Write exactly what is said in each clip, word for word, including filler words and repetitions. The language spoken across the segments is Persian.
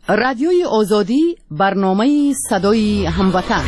رادیوی آزادی، برنامه صدای هموطن.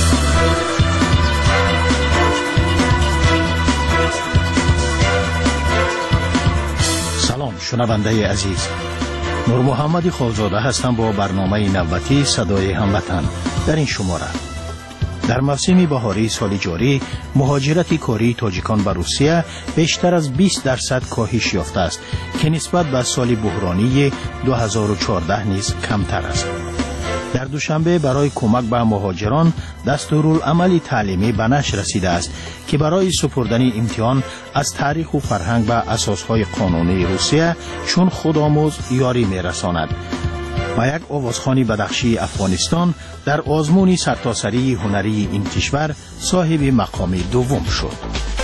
سلام شنونده عزیز، نور محمد خالزاده هستم با برنامه نوبتی صدای هموطن. در این شماره در موسم بهاری سال جاری مهاجرت کاری تاجیکان به روسیه بیشتر از بیست درصد کاهش یافته است که نسبت به سال بحرانی دو هزار و چهارده نیز کمتر است. در دوشنبه برای کمک به مهاجران دستورالعمل تعلیمی به نشر رسیده است که برای سپردن امتحان از تاریخ و فرهنگ به اساسهای قانونی روسیه چون خودآموز یاری می‌رساند. و یک آوازخوانی بدخشی افغانستان در آزمون سرتاسری هنری این کشور صاحب مقام دوم شد.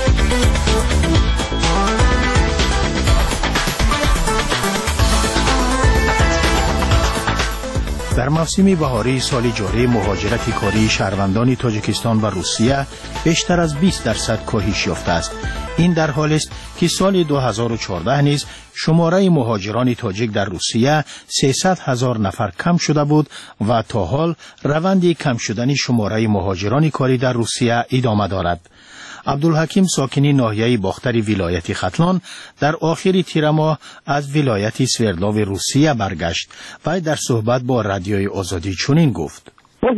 در موسم بهاری سال جاری مهاجرت کاری شهروندان تاجیکستان و روسیه بیشتر از بیست درصد کاهش یافته است. این در حالی است که سال دو هزار و چهارده نیز شماره مهاجران تاجیک در روسیه سیصد هزار نفر کم شده بود و تا حال روند کم شدن شماره مهاجران کاری در روسیه ادامه دارد. عبدالحکیم ساکنی ناحیه باختر ولایت ختلان در آخر تیر ماه از ولایت سوردلاو روسیه برگشت و در صحبت با رادیوی آزادی چنین گفت: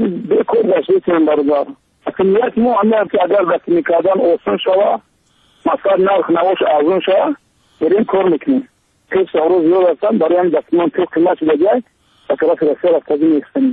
بکر داشتیم برادر. اقلیت مو اگر که اگر رسمی میکردن آسان شود، مثلا نرخ نواش ارزان شود، بریم کار میکنیم. پیش روز زیاد هستن برای هم دستمان تو قیمت بگه و طرف رسیل از تازی میستنیم.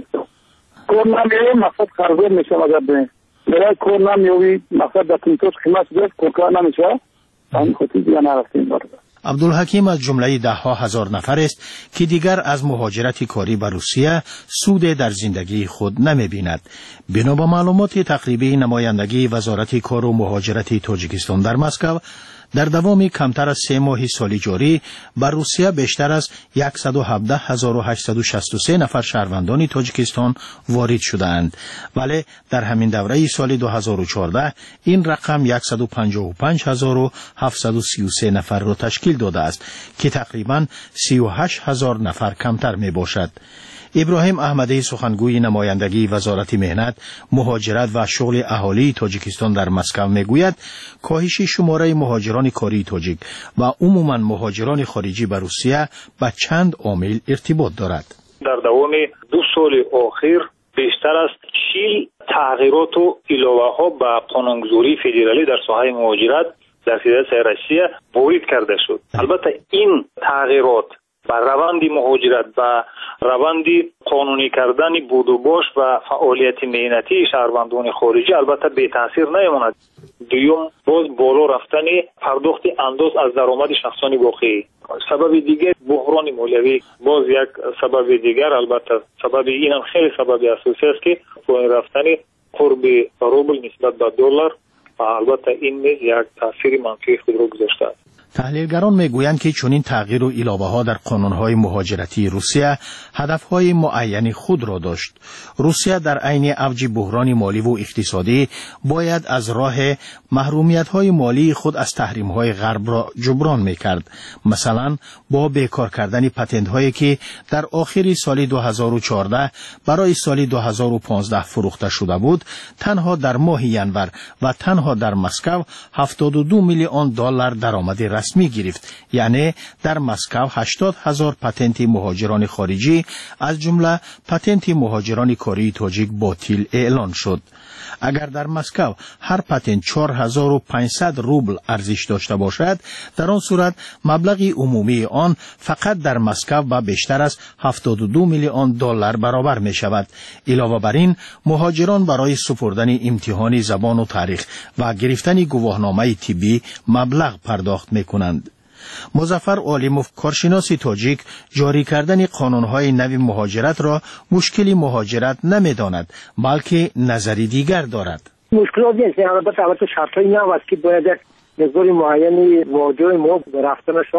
کار نمیریم مقصد خرزور میشه اگر بریم. برای کار نمیوی مقصد دستمان توش قیمت بگه کار نمیشه همین خودی دیگه نرفتیم برادر. عبدالحکیم از جمله ده ها هزار نفر است که دیگر از مهاجرت کاری به روسیه سود در زندگی خود نمی بیند. بنا به معلومات تقریبی نمایندگی وزارت کار و مهاجرت تاجیکستان در مسکو، در دوام کمتر از سه ماه سال جاری بر روسیه بیشتر از صد و هفده هزار و هشتصد و شصت و سه نفر شهروندان تاجیکستان وارد شدند، ولی در همین دوره سال دو هزار و چهارده این رقم صد و پنجاه و پنج هزار و هفتصد و سی و سه نفر را تشکیل داده است که تقریباً سی و هشت هزار نفر کمتر می باشد. ابراهیم احمدی سخنگوی نمایندگی وزارت مهنت، مهاجرت و شغل اهالی تاجیکستان در مسکو میگوید کاهش شماره مهاجران کاری تاجیک و عموماً مهاجران خارجی به روسیه با چند عامل ارتباط دارد. در دوام دو سال اخیر بیشتر از چهل تغییرات و علاوه‌ها به قانونگذاری فدرالی در ساحه مهاجرت در فدراسیون روسیه وارد کرده شد. البته این تغییرات با روند مهاجرت و روند قانونی کردن بود و باش و فعالیت مهنتی شهروندان خارجی البته بی تاثیر نمیماند. دوم باز بالا رفتن پرداخت انداز از درآمد شخصانی واقعی. سبب دیگر بحران مالیوی باز یک سبب دیگر، البته سبب این هم خیلی سبب اساسی است که پایین رفتن قرب روبل نسبت به دلار و البته این نیز یک تاثیر منفی خود را گذاشته است. تحلیلگران میگویند که چنین تغییر و علاوه‌ها در قانون‌های مهاجرتی روسیه هدف‌های معین خود را داشت. روسیه در عین اوج بحران مالی و اقتصادی باید از راه محرومیت‌های مالی خود از تحریم‌های غرب را جبران می‌کرد. مثلا با بیکار کردن پتنت‌هایی که در آخر سال دو هزار و چهارده برای سال دو هزار و پانزده فروخته شده بود، تنها در ماه ینور و تنها در مسکو هفتاد و دو میلیون دلار درآمد رسمی گرفت. یعنی در مسکو هشتاد هزار پتنت مهاجران خارجی از جمله پتنت مهاجران کاری تاجیک باطل اعلان شد. اگر در مسکو هر پتنت چهار هزار و پانصد روبل ارزش داشته باشد، در آن صورت مبلغ عمومی آن فقط در مسکو با بیشتر از هفتاد و دو میلیون دلار برابر می شود. علاوه بر این مهاجران برای سپردن امتحان زبان و تاریخ و گرفتن گواهنامه طبی مبلغ پرداخت می کنند. مظفر عالموف کارشناس تاجیک جاری کردن قانون‌های نو مهاجرت را مشکلی مهاجرت نمی‌داند بلکه نظری دیگر دارد. مشکلات نیست، البته البته شرطی نه است که باید یک مقدار معینی واجد ما رفتنشون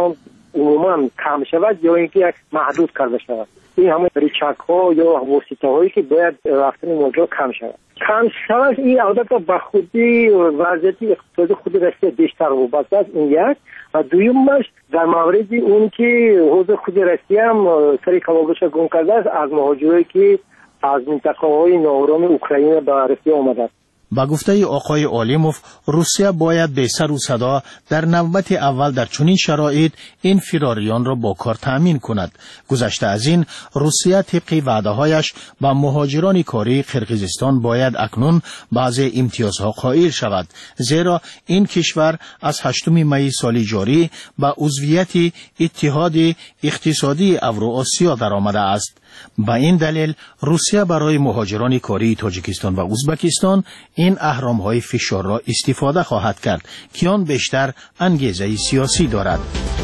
عموما کم شود یا اینکه یک محدود کرده شود. این همه ریچک ها یا واسطه هایی که باید رفتن ماجرا کم شود. کم شود این البته به خودی وضعیت اقتصادی خود روسیه بیشتر وابسته است. این یک. و دویمش در مورد اون که حوزه خود روسیه هم سری کمابیش گم کرده است از مهاجرایی که از منطقه های ناآرام اوکراین به روسیه آمده است. با گفته آقای آلیموف، روسیه باید به سر و صدا در نوبت اول در چنین شرایط این فراریان را با کار تأمین کند. گذشته از این، روسیه طبق وعده‌هایش با مهاجران کاری قرقیزستان باید اکنون بعضی امتیازها قائل شود، زیرا این کشور از هشتم می سال جاری به عضویت اتحاد اقتصادی اوراسیا درآمده است. با این دلیل روسیه برای مهاجران کاری تاجیکستان و ازبکستان این اهرام‌های فشار را استفاده خواهد کرد که آن بیشتر انگیزه سیاسی دارد.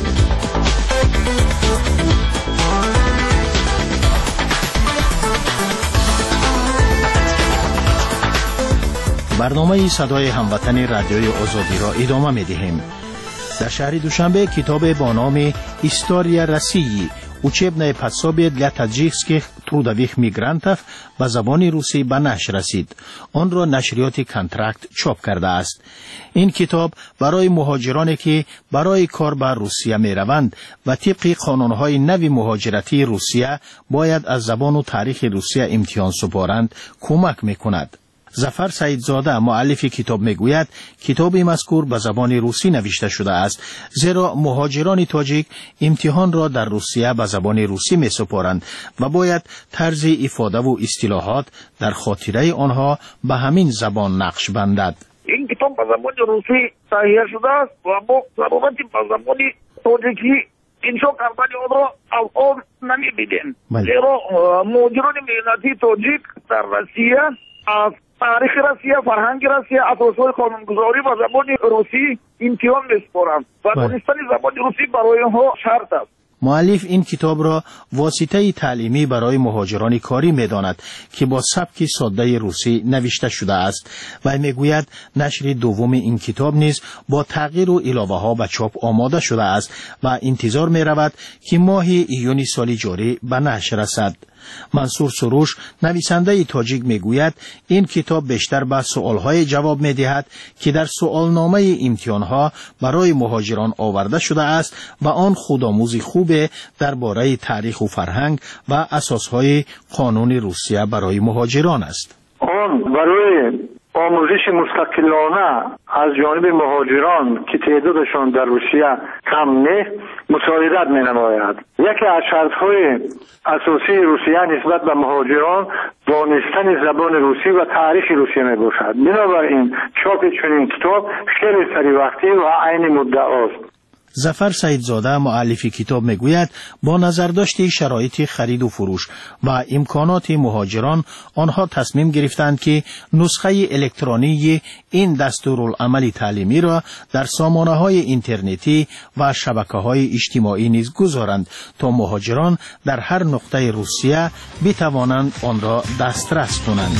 برنامه صدای هموطن رادیوی آزادی را ادامه می‌دهیم. در شهر دوشنبه کتاب با نام «История России» учебное пособие для таджикских трудовых мигрантов به زبان روسی به نشر رسید. آن را نشریات کانترکت چاپ کرده است. این کتاب برای مهاجرانی که برای کار به روسیه می روند و طبق قانونهای نوی مهاجرتی روسیه باید از زبان و تاریخ روسیه امتحان سپارند کمک می کند. ظفر سعیدزاده مؤلف کتاب میگوید کتاب مذکور به زبان روسی نوشته شده است، زیرا مهاجران تاجیک امتحان را در روسیه به زبان روسی می سپارند و باید طرز افاده و اصطلاحات در خاطره آنها به همین زبان نقش بندد. این کتاب به زبان روسی تهیه شده است و ما ضرورت به زبان تاجیکی انشا کردن آن را الان نمی‌بینیم، زیرا مهاجران ملتی تاجیک در روسیه از تاریخ روسیه، فرهنگ روسیه، اساسهای قانونگذاری و زبان روسی امتحان می‌سپارند و دانستن زبان روسی برای آنها شرط است. مؤلف این کتاب را واسطه تعلیمی برای مهاجران کاری می‌داند که با سبک ساده روسی نوشته شده است و میگوید نشر دوم این کتاب نیز با تغییر و علاوه‌ها به چاپ آماده شده است و انتظار می‌رود که ماه ایون سال جاری به نشر رسد. منصور سروش نویسنده تاجیک میگوید این کتاب بیشتر به سوالهای جواب میدهد که در سوالنامه امتحانها برای مهاجران آورده شده است و آن خودآموزی خوب درباره تاریخ و فرهنگ و اساسهای قانون روسیه برای مهاجران است. آن برای آموزش مستقلانه از جانب مهاجران که تعدادشان در روسیه کم نه مساعدت می نماید. یکی از شرطهای اساسی روسیه نسبت به مهاجران دانستن زبان روسی و تاریخ روسیه می باشد. بنابراین چاپ چنین کتاب خیلی سری وقتی و عین مدعا است. ظفر سعیدزاده مؤلف کتاب میگوید با نظر داشت شرایط خرید و فروش و امکانات مهاجران آنها تصمیم گرفتند که نسخه الکترونی این دستورالعمل تعلیمی را در سامانه‌های اینترنتی و شبکه‌های اجتماعی نیز گذارند تا مهاجران در هر نقطه روسیه بتوانند آن را دسترس کنند.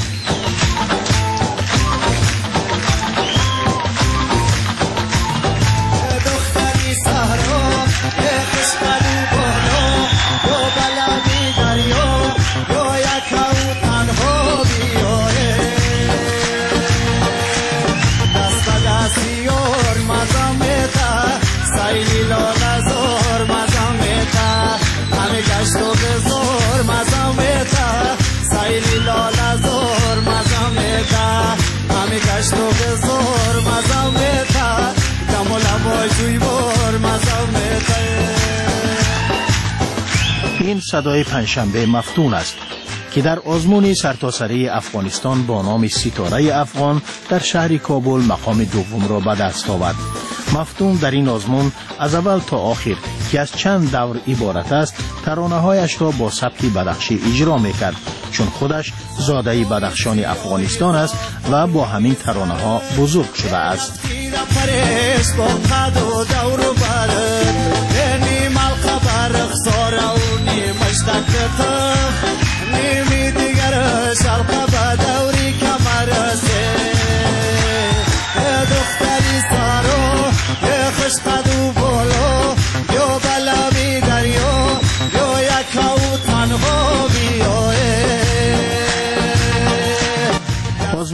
این صدای پنجشنبه مفتون است که در آزمون سرتاسری افغانستان با نام ستاره افغان در شهر کابل مقام دوم را به دست آورد. مفتون در این آزمون از اول تا آخر که از چند دور عبارت است ترانه‌هایش را با سبک بدخشی اجرا می‌کرد، چون خودش زاده بدخشان افغانستان است و با همین ترانه‌ها بزرگ شده است. دختری سارو خوش قدو بولو یو بلا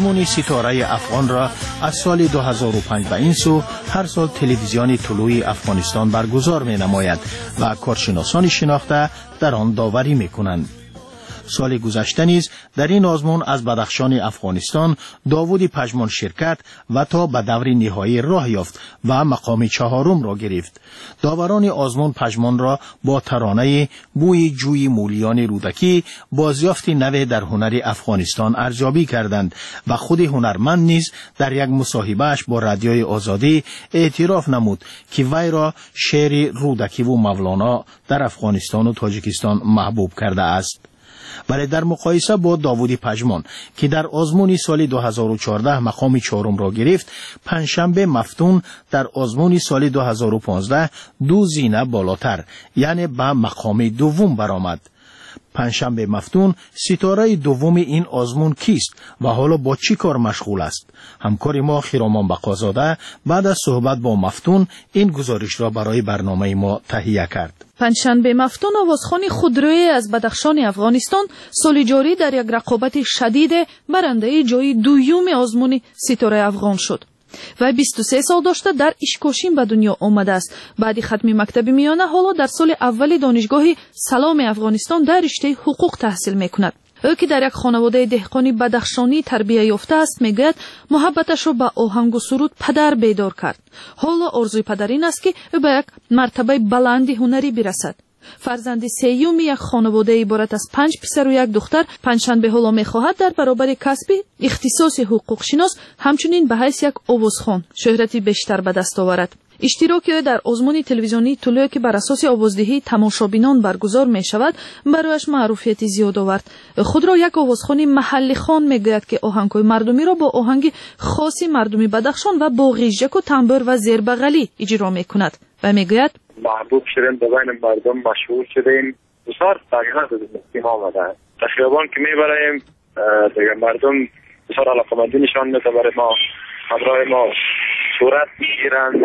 آزمون ستاره افغان را از سال دو هزار و پنج به این سو هر سال تلویزیون طلوع افغانستان برگزار می نماید و کارشناسان شناخته در آن داوری می کنند. سال گذشته نیز در این آزمون از بدخشان افغانستان داوود پژمان شرکت و تا به دور نهایی راه یافت و مقام چهارم را گرفت. داوران آزمون پژمان را با ترانه بوی جوی مولیان رودکی بازیافت نو در هنر افغانستان ارزیابی کردند و خود هنرمند نیز در یک مصاحبهش با رادیوی آزادی اعتراف نمود که وی را شعر رودکی و مولانا در افغانستان و تاجیکستان محبوب کرده است. ولی در مقایسه با داوود پژمان که در آزمون سال دو هزار و چهارده مقام چهارم را گرفت، پنجشنبه مفتون در آزمون سال دو هزار و پانزده دو زینه بالاتر یعنی به مقام دوم برآمد. پنجشنبه مفتون ستاره دوم این آزمون کیست و حالا با چی کار مشغول است؟ همکار ما خیرامان بقازاده بعد از صحبت با مفتون این گزارش را برای برنامه ما تهیه کرد. پنجشنبه مفتون آوازخوان خودرویی از بدخشان افغانستان سال جاری در یک رقابت شدید برنده جای دوم آزمون ستاره افغان شد. و بیست و سه سال داشته در اشکوشین به دنیا آمده است. بعد ختم مکتب میانه حالا در سال اول دانشگاه سلام افغانستان در رشته حقوق تحصیل میکند. او که در یک خانواده دهقانی بدخشانی تربیت یافته است میگوید محبتش را به آهنگ و سرود پدر بیدار کرد. حالا آرزوی پدر این است که او به یک مرتبه بلند هنری برسد. فرزند سیوم یک خانواده عبارت از پنج پسر و یک دختر پنجشنبه حالا میخواهد در برابر کسب اختصاص حقوق شناس همچنین به حیث یک آوازخوان شهرتی بیشتر به دست آورد. اشتراک در آزمون تلویزیونی طلوع که بر اساس آوازدهی تماشابینان برگزار می شود برایش معروفیت زیاد آورد. خود را یک آوازخوان محلی خوان میگوید که آهنگ‌های مردمی را با آهنگ خاصی مردمی بدخشان و با غیژک و تنبور و زیربغلی اجرا میکند و میگوید محبوب شدیم به بین مردم مشهور شدیم. بسیار تغییرات در آمده. در خیابان که میبریم دیگه مردم بسیار علاقمندی نشان میده برای ما، همراه ما صورت میگیرند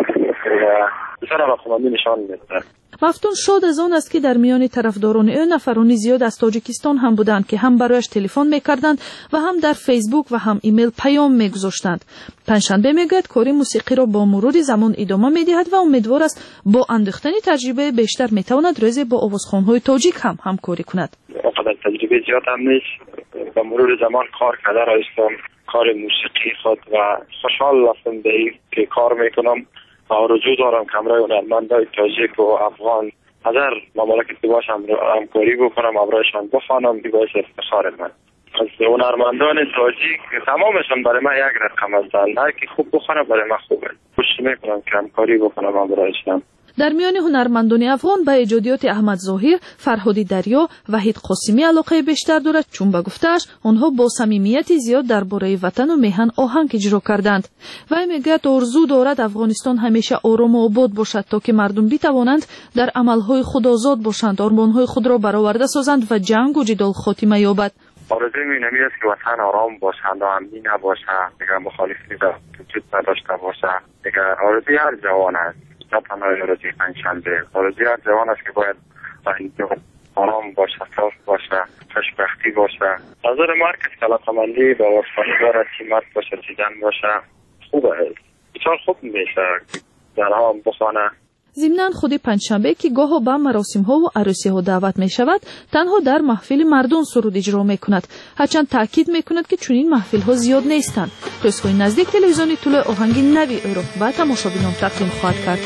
و بسیار علاقمندی نشان میده. مفتون شاد از آن است که در میان طرفداران او نفرانی زیاد از تاجیکستان هم بودند که هم برایش تلفن میکردند و هم در فیسبوک و هم ایمیل پیام میگذاشتند. پنجشنبه میگوید کاری موسیقی را با مرور زمان ادامه میدهد و امیدوار است با اندوختن تجربه بیشتر میتواند روزی با آوازخوان‌های تاجیک هم همکاری کند. وقتی تجربه زیاد هم نیست، با مرور زمان کار کرده رایستم کار موسیقی خود و خوشحال هستم به این که کار میکنم. آرزو دارم که همراه هنرمندای تاجیک و افغان از هر مملکتی باشم همکاری بکنم، همراهشان بخوانم. بی باعث افتخار من از هنرمندان تاجیک تمامشان برای من یک رقم هستند. هر کی خوب بخونه برای من خوبه. خوش میکنم که همکاری بکنم همراهشان. در میان هنرمندان افغان به ایجادیات احمد ظاهر، فرهادی دریا، وحید قاسمی علاقه بیشتر دارد چون به گفته‌اش آنها با صمیمیت زیاد درباره وطن و میهن آهنگ اجرا کردند. و میگوید آرزو دارد افغانستان همیشه آرام و آباد باشد تا که مردم بتوانند در عملهای خود آزاد باشند، آرمانهای خود را برآورده سازند و جنگ و جدال خاتمه یابد. آرزوی من است که وطن آرام باشند و امنی نباشه، دیگر مخالفتی وجود نداشته باشه. دیگر آرزوی هر جوان است. نه تنها آرزوی پنجشنبه، آرزوی هر جوان است که باید اینجا آرام باشه، صاف باشه، خوشبختی باشه. نظر ما هر کسی که علاقه‌مندی به آوازخوانی دارد، چی مرد باشه چی زن باشه خوبه. بسیار خوب میشه در هم بخوانه. ضمناً خود پنجشنبه که گاه به مراسم‌ها و عروسی‌ها دعوت می‌شود، تنها در محفل مردم سرود اجرا می‌کند. هرچند تاکید می‌کند که چنین محفل‌ها زیاد نیستند. رسوی نزدیک تلویزیونی طلوع آهنگ نوی او را به تماشابینان تقدیم خواهد کرد.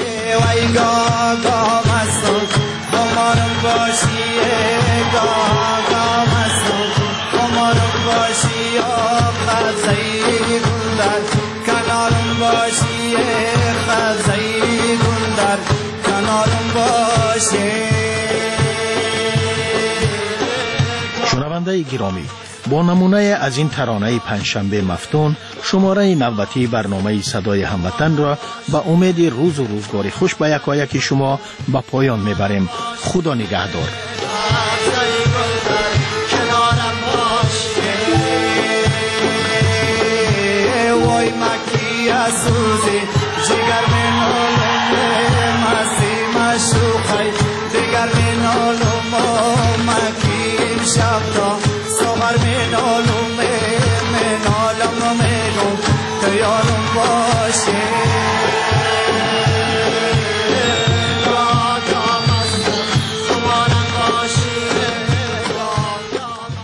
شنونده گرامی، با نمونه از این ترانه پنجشنبه مفتون شماره نوبتی برنامه صدای هموطن را به امید روز و روزگار خوش به یکایک شما به پایان میبریم. خدا نگهدار. شب تا سحر می نالم